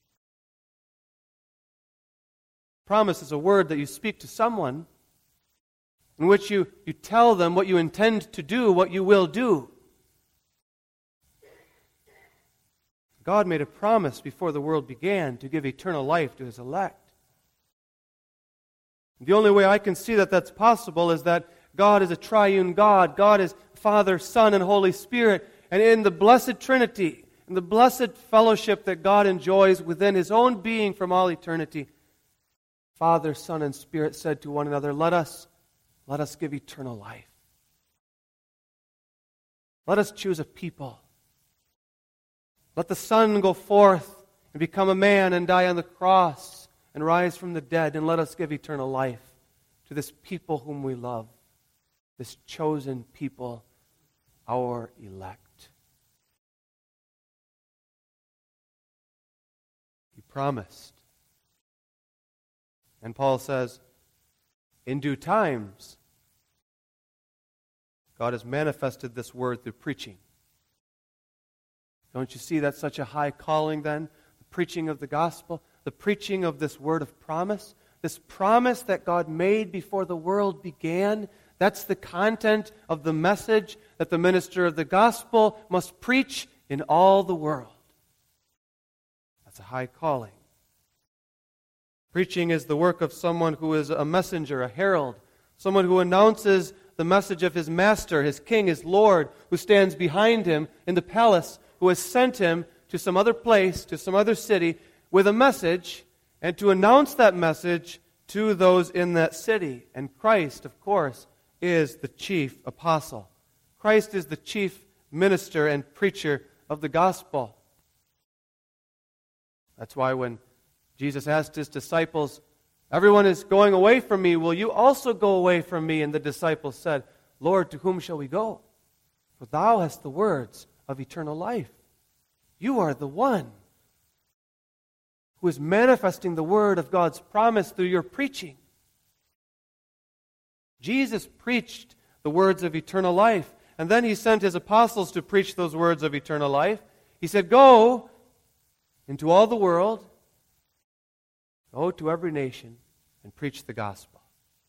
Promise is a word that you speak to someone in which you, you tell them what you intend to do, what you will do. God made a promise before the world began to give eternal life to His elect. The only way I can see that that's possible is that God is a triune God. God is Father, Son, and Holy Spirit. And in the blessed Trinity, in the blessed fellowship that God enjoys within His own being from all eternity, Father, Son, and Spirit said to one another, let us, let us give eternal life. Let us choose a people. Let the Son go forth and become a man and die on the cross and rise from the dead, and let us give eternal life to this people whom we love, this chosen people, our elect. He promised. And Paul says, in due times, God has manifested this word through preaching. Don't you see that's such a high calling then? The preaching of the gospel, the preaching of this word of promise, this promise that God made before the world began. That's the content of the message that the minister of the gospel must preach in all the world. That's a high calling. Preaching is the work of someone who is a messenger, a herald, someone who announces the message of his master, his king, his Lord, who stands behind him in the palace, who has sent him to some other place, to some other city, with a message, and to announce that message to those in that city. And Christ, of course, is the chief apostle. Christ is the chief minister and preacher of the gospel. That's why when Jesus asked His disciples, everyone is going away from me, will you also go away from me? And the disciples said, Lord, to whom shall we go? For Thou hast the words of eternal life. You are the one who is manifesting the word of God's promise through your preaching. Jesus preached the words of eternal life, and then He sent His apostles to preach those words of eternal life. He said, go into all the world, go to every nation, and preach the gospel.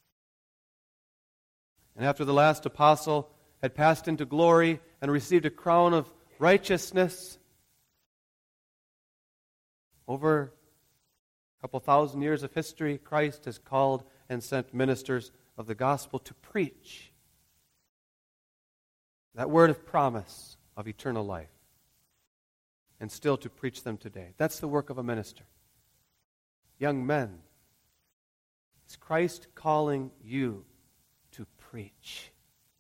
And after the last apostle had passed into glory and received a crown of righteousness, over a couple thousand years of history, Christ has called and sent ministers of the gospel to preach that word of promise of eternal life, and still to preach them today. That's the work of a minister. Young men, is Christ calling you to preach?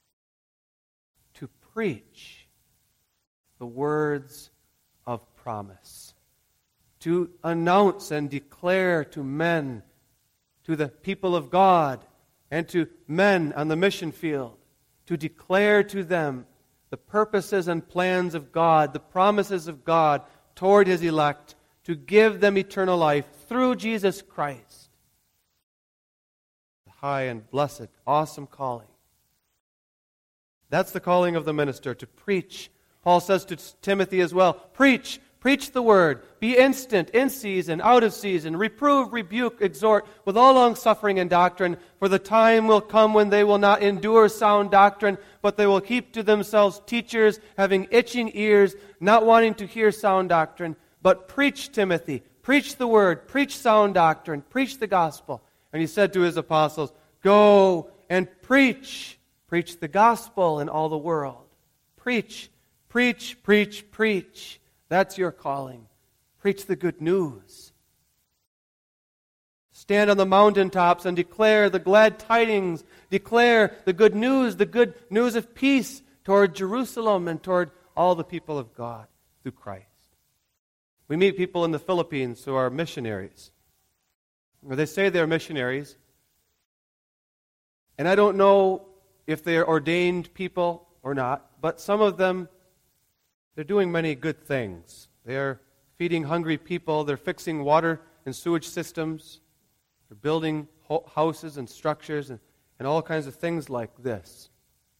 To preach the words of promise. To announce and declare to men, to the people of God, and to men on the mission field, to declare to them the purposes and plans of God, the promises of God toward His elect, to give them eternal life through Jesus Christ. The high and blessed, awesome calling. That's the calling of the minister, to preach. Paul says to Timothy as well, preach, preach the word, be instant, in season, out of season, reprove, rebuke, exhort, with all longsuffering and doctrine, for the time will come when they will not endure sound doctrine, but they will heap to themselves teachers having itching ears, not wanting to hear sound doctrine. But preach, Timothy, preach the word, preach sound doctrine, preach the gospel. And he said to his apostles, go and preach, preach the gospel in all the world. Preach, preach, preach, preach. That's your calling. Preach the good news. Stand on the mountaintops and declare the glad tidings. Declare the good news, the good news of peace toward Jerusalem and toward all the people of God through Christ. We meet people in the Philippines who are missionaries. Or they say they're missionaries. And I don't know if they are ordained people or not, but some of them, they're doing many good things. They are feeding hungry people. They're fixing water and sewage systems. They're building ho- houses and structures and, and all kinds of things like this.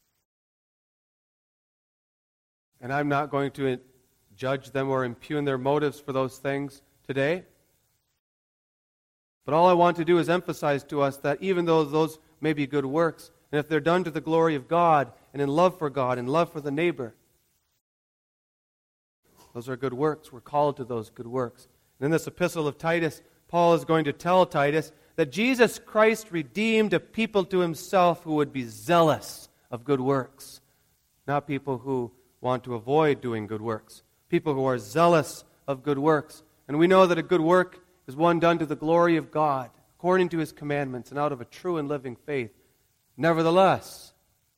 And I'm not going to judge them or impugn their motives for those things today. But all I want to do is emphasize to us that even though those may be good works, and if they're done to the glory of God and in love for God and love for the neighbor, those are good works. We're called to those good works. And in this epistle of Titus, Paul is going to tell Titus that Jesus Christ redeemed a people to himself who would be zealous of good works, not people who want to avoid doing good works, people who are zealous of good works. And we know that a good work is one done to the glory of God, according to his commandments and out of a true and living faith. Nevertheless,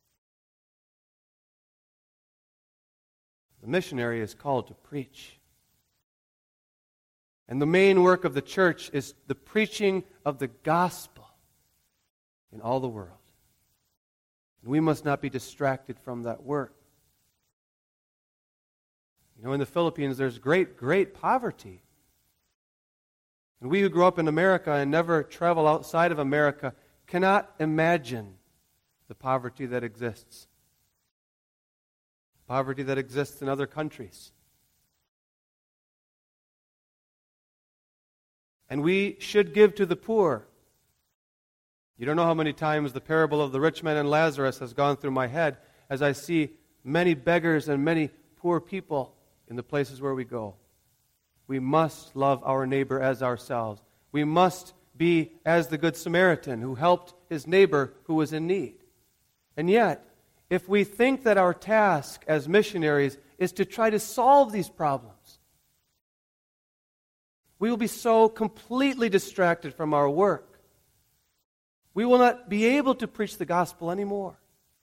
the missionary is called to preach. And the main work of the church is the preaching of the gospel in all the world. And we must not be distracted from that work. You know, in the Philippines, there's great, great poverty. And we who grew up in America and never travel outside of America cannot imagine the poverty that exists. Poverty that exists in other countries. And we should give to the poor. You don't know how many times the parable of the rich man and Lazarus has gone through my head as I see many beggars and many poor people in the places where we go. We must love our neighbor as ourselves. We must be as the Good Samaritan who helped his neighbor who was in need. And yet, if we think that our task as missionaries is to try to solve these problems, we will be so completely distracted from our work. We will not be able to preach the gospel anymore.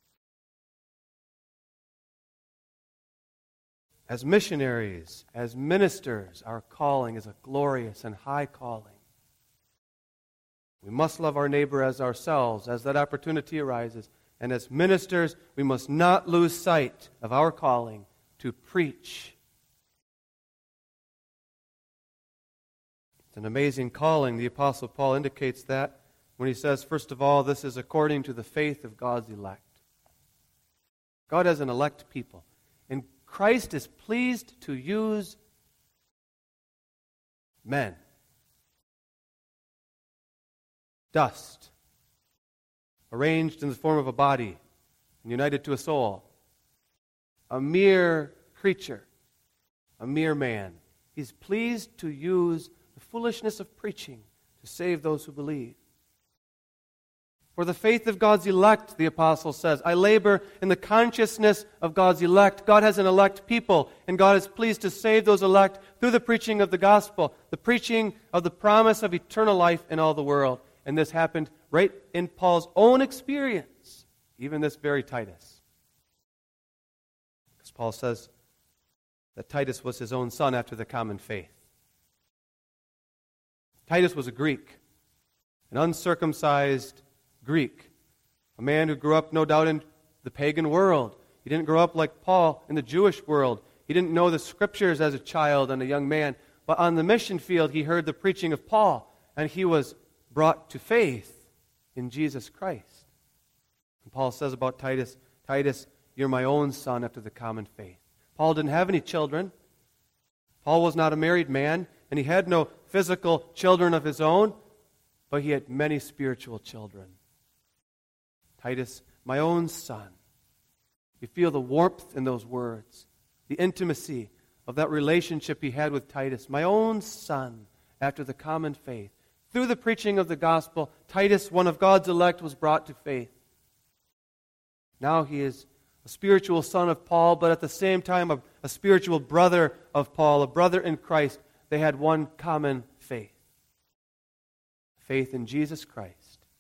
As missionaries, as ministers, our calling is a glorious and high calling. We must love our neighbor as ourselves as that opportunity arises. And as ministers, we must not lose sight of our calling to preach. It's an amazing calling. The Apostle Paul indicates that when he says, first of all, this is according to the faith of God's elect. God has an elect people. And Christ is pleased to use men. Dust. Arranged in the form of a body and united to a soul. A mere creature. A mere man. He's pleased to use the foolishness of preaching to save those who believe. For the faith of God's elect, the apostle says, I labor in the consciousness of God's elect. God has an elect people, and God is pleased to save those elect through the preaching of the gospel, the preaching of the promise of eternal life in all the world. And this happened right in Paul's own experience, even this very Titus. Because Paul says that Titus was his own son after the common faith. Titus was a Greek, an uncircumcised Greek, a man who grew up, no doubt, in the pagan world. He didn't grow up like Paul in the Jewish world. He didn't know the Scriptures as a child and a young man. But on the mission field, he heard the preaching of Paul, and he was brought to faith in Jesus Christ. And Paul says about Titus, Titus, you're my own son after the common faith. Paul didn't have any children. Paul was not a married man, and he had no physical children of his own, but he had many spiritual children. Titus, my own son. You feel the warmth in those words, the intimacy of that relationship he had with Titus. My own son after the common faith. Through the preaching of the gospel, Titus, one of God's elect, was brought to faith. Now he is a spiritual son of Paul, but at the same time a, a spiritual brother of Paul, a brother in Christ. They had one common faith. Faith in Jesus Christ.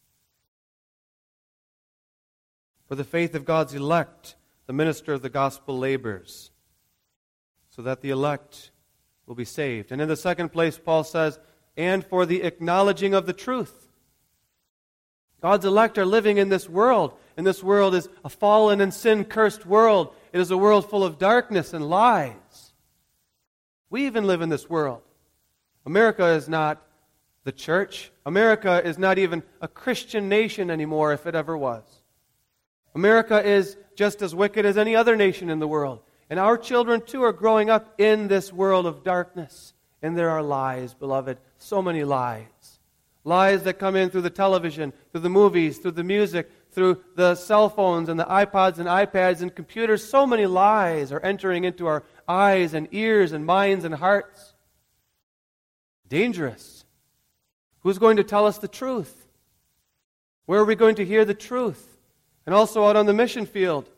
For the faith of God's elect, the minister of the gospel labors, so that the elect will be saved. And in the second place, Paul says, and for the acknowledging of the truth. God's elect are living in this world, and this world is a fallen and sin-cursed world. It is a world full of darkness and lies. We even live in this world. America is not the church. America is not even a Christian nation anymore, if it ever was. America is just as wicked as any other nation in the world. And our children, too, are growing up in this world of darkness. And there are lies, beloved, so many lies. Lies that come in through the television, through the movies, through the music, through the cell phones and the iPods and iPads and computers. So many lies are entering into our eyes and ears and minds and hearts. Dangerous. Who's going to tell us the truth? Where are we going to hear the truth? And also out on the mission field,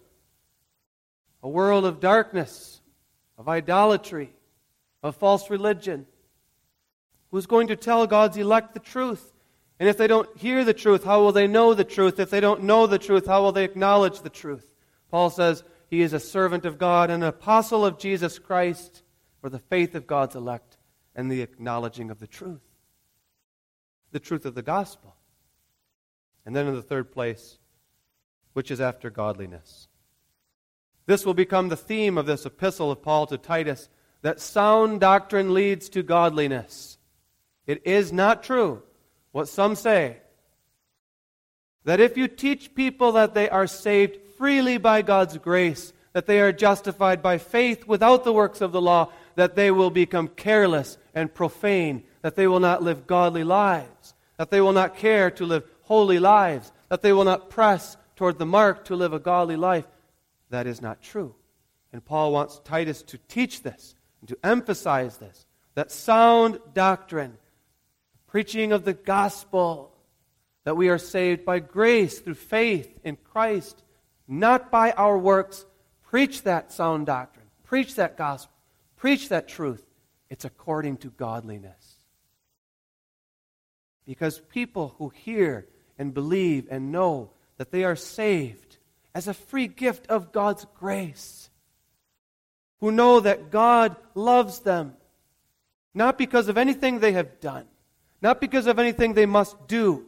a world of darkness, of idolatry, of false religion. Who's going to tell God's elect the truth? And if they don't hear the truth, how will they know the truth? If they don't know the truth, how will they acknowledge the truth? Paul says he is a servant of God, an apostle of Jesus Christ, for the faith of God's elect and the acknowledging of the truth. The truth of the gospel. And then in the third place, which is after godliness. This will become the theme of this epistle of Paul to Titus, that sound doctrine leads to godliness. It is not true, what some say, that if you teach people that they are saved freely by God's grace, that they are justified by faith without the works of the law, that they will become careless and profane, that they will not live godly lives, that they will not care to live holy lives, that they will not press toward the mark to live a godly life. That is not true. And Paul wants Titus to teach this and to emphasize this, that sound doctrine, preaching of the gospel, that we are saved by grace through faith in Christ, not by our works. Preach that sound doctrine. Preach that gospel. Preach that truth. It's according to godliness. Because people who hear and believe and know that they are saved as a free gift of God's grace, who know that God loves them, not because of anything they have done, not because of anything they must do,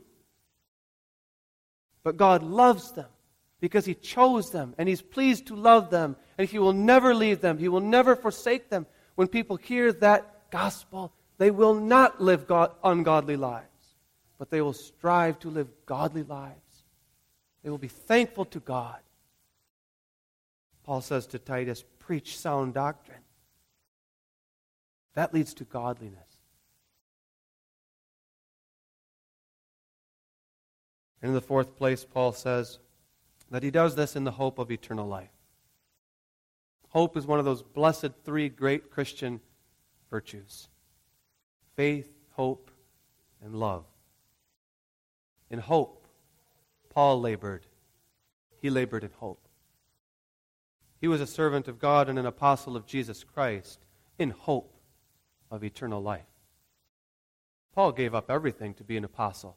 but God loves them because He chose them and He's pleased to love them and He will never leave them. He will never forsake them. When people hear that gospel, they will not live God, ungodly lives, but they will strive to live godly lives. They will be thankful to God. Paul says to Titus, preach sound doctrine. That leads to godliness. And in the fourth place, Paul says that he does this in the hope of eternal life. Hope is one of those blessed three great Christian virtues. Faith, hope, and love. In hope, Paul labored. He labored in hope. He was a servant of God and an apostle of Jesus Christ in hope of eternal life. Paul gave up everything to be an apostle.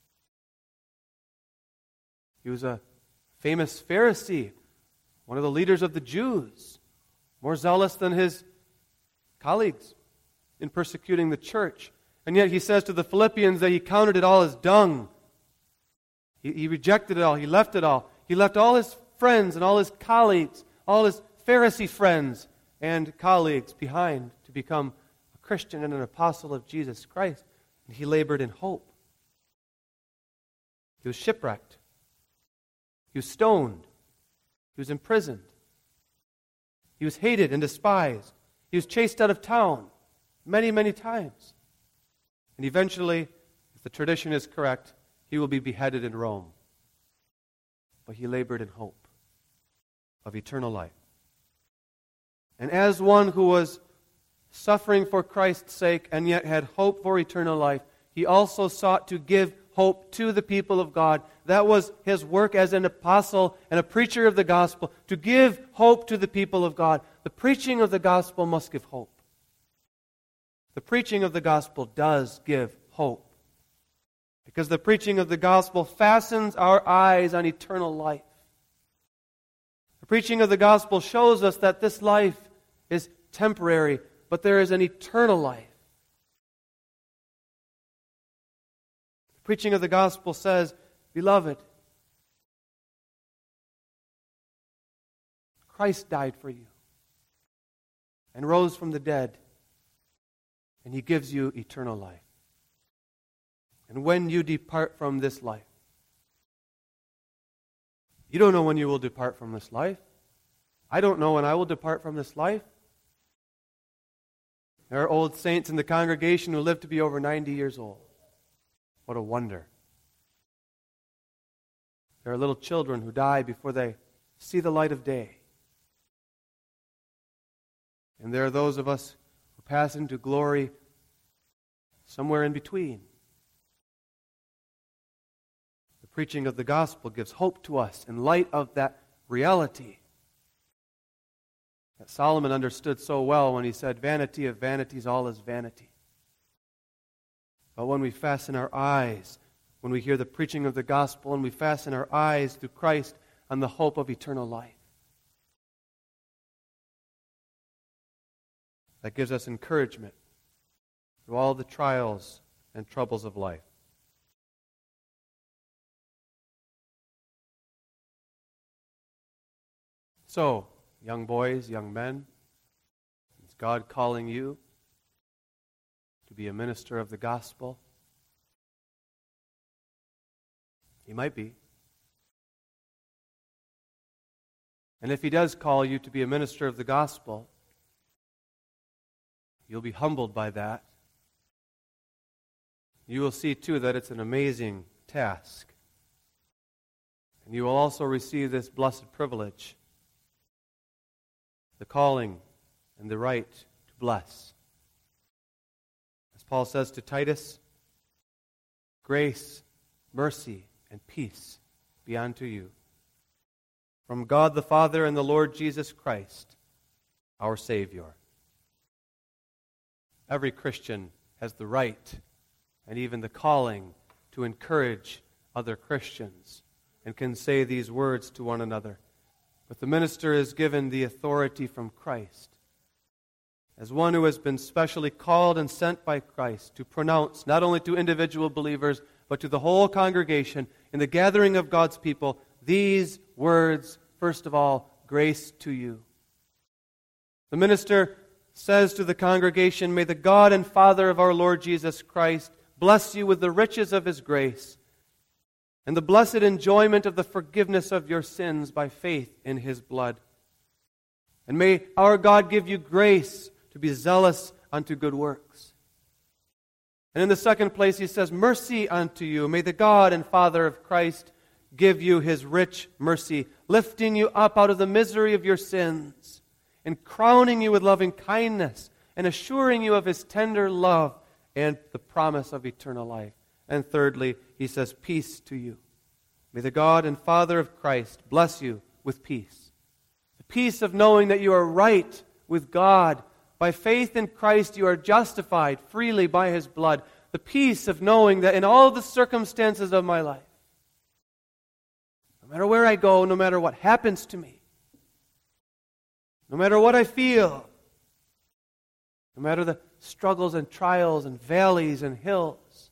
He was a famous Pharisee, one of the leaders of the Jews, more zealous than his colleagues in persecuting the church. And yet he says to the Philippians that he counted it all as dung. He, he rejected it all. He left it all. He left all his friends and all his colleagues, all his Pharisee friends and colleagues behind to become a Christian and an apostle of Jesus Christ. And he labored in hope. He was shipwrecked. He was stoned. He was imprisoned. He was hated and despised. He was chased out of town many, many times. And eventually, if the tradition is correct, he will be beheaded in Rome. But he labored in hope of eternal life. And as one who was suffering for Christ's sake and yet had hope for eternal life, he also sought to give hope to the people of God. That was his work as an apostle and a preacher of the gospel, to give hope to the people of God. The preaching of the gospel must give hope. The preaching of the gospel does give hope, because the preaching of the gospel fastens our eyes on eternal life. The preaching of the gospel shows us that this life is temporary, but there is an eternal life. The preaching of the gospel says, beloved, Christ died for you and rose from the dead and He gives you eternal life. And when you depart from this life, you don't know when you will depart from this life. I don't know when I will depart from this life. There are old saints in the congregation who live to be over ninety years old. What a wonder. There are little children who die before they see the light of day. And there are those of us who pass into glory somewhere in between. The preaching of the gospel gives hope to us in light of that reality that Solomon understood so well when he said, "Vanity of vanities, all is vanity." But when we fasten our eyes, when we hear the preaching of the gospel, and we fasten our eyes through Christ on the hope of eternal life, that gives us encouragement through all the trials and troubles of life. So, young boys, young men, is God calling you to be a minister of the gospel? He might be. And if He does call you to be a minister of the gospel, you'll be humbled by that. You will see, too, that it's an amazing task. And you will also receive this blessed privilege, the calling and the right to bless. As Paul says to Titus, grace, mercy, and peace be unto you from God the Father and the Lord Jesus Christ, our Savior. Every Christian has the right and even the calling to encourage other Christians and can say these words to one another. But the minister is given the authority from Christ as one who has been specially called and sent by Christ to pronounce not only to individual believers but to the whole congregation in the gathering of God's people these words, first of all, grace to you. The minister says to the congregation, "May the God and Father of our Lord Jesus Christ bless you with the riches of His grace and the blessed enjoyment of the forgiveness of your sins by faith in His blood. And may our God give you grace to be zealous unto good works." And in the second place he says, "Mercy unto you. May the God and Father of Christ give you His rich mercy, lifting you up out of the misery of your sins, and crowning you with loving kindness, and assuring you of His tender love and the promise of eternal life." And thirdly, he says, "Peace to you. May the God and Father of Christ bless you with peace." The peace of knowing that you are right with God. By faith in Christ you are justified freely by His blood. The peace of knowing that in all the circumstances of my life, no matter where I go, no matter what happens to me, no matter what I feel, no matter the struggles and trials and valleys and hills,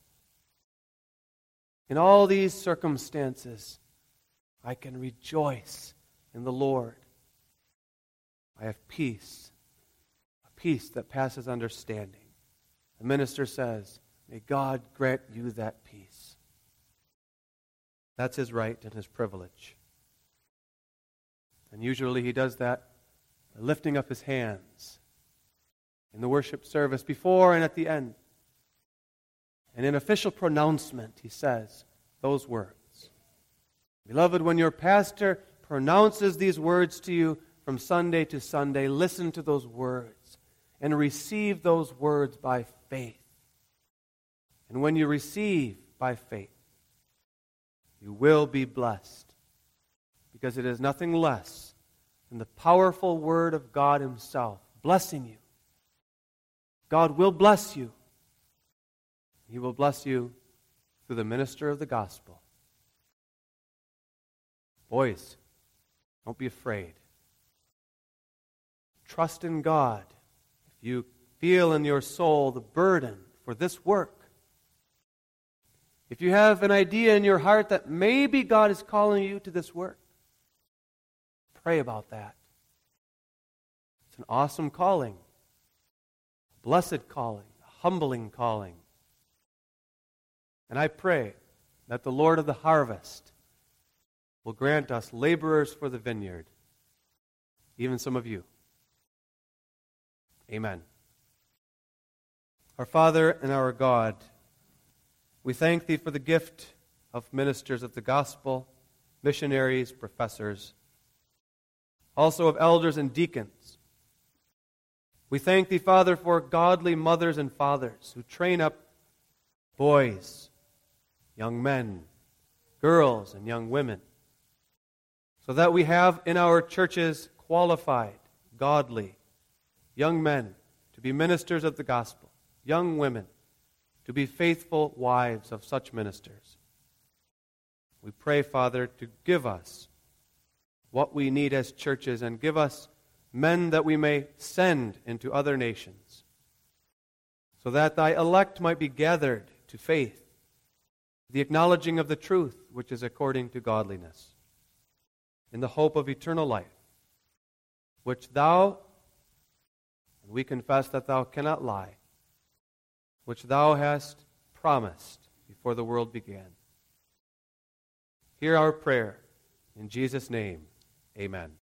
in all these circumstances, I can rejoice in the Lord. I have peace, a peace that passes understanding. The minister says, "May God grant you that peace." That's his right and his privilege. And usually he does that by lifting up his hands in the worship service before and at the end. And in official pronouncement, he says those words. Beloved, when your pastor pronounces these words to you from Sunday to Sunday, listen to those words and receive those words by faith. And when you receive by faith, you will be blessed, because it is nothing less than the powerful Word of God Himself blessing you. God will bless you. He will bless you through the minister of the gospel. Boys, don't be afraid. Trust in God. If you feel in your soul the burden for this work, if you have an idea in your heart that maybe God is calling you to this work, pray about that. It's an awesome calling, a blessed calling, a humbling calling. And I pray that the Lord of the harvest will grant us laborers for the vineyard, even some of you. Amen. Our Father and our God, we thank Thee for the gift of ministers of the gospel, missionaries, professors, also of elders and deacons. We thank Thee, Father, for godly mothers and fathers who train up boys, young men, girls, and young women, so that we have in our churches qualified, godly, young men to be ministers of the gospel, young women to be faithful wives of such ministers. We pray, Father, to give us what we need as churches and give us men that we may send into other nations, so that Thy elect might be gathered to faith, the acknowledging of the truth which is according to godliness, in the hope of eternal life, which Thou, and we confess that Thou cannot lie, which Thou hast promised before the world began. Hear our prayer. In Jesus' name, amen.